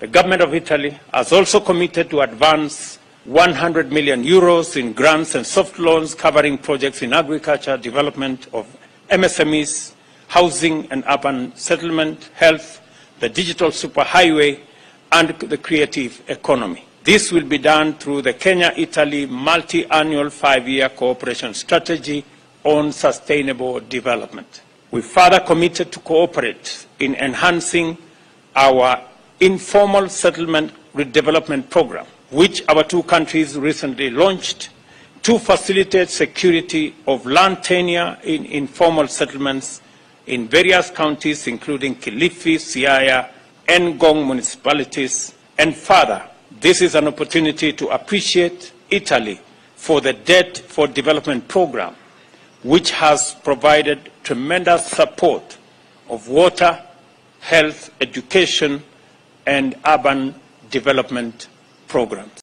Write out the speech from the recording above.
The government of Italy has also committed to advance 100 million euros in grants and soft loans covering projects in agriculture, development of MSMEs, housing and urban settlement, health, the digital superhighway, and the creative economy. This will be done through the Kenya-Italy multi-annual 5-year cooperation strategy on sustainable development. We further committed to cooperate in enhancing our informal settlement redevelopment program, which our two countries recently launched, to facilitate security of land tenure in informal settlements in various counties, including Kilifi, Siaya, and Ngong municipalities. And further, this is an opportunity to appreciate Italy for the Debt for Development program, which has provided tremendous support of water, health, education, and urban development programs.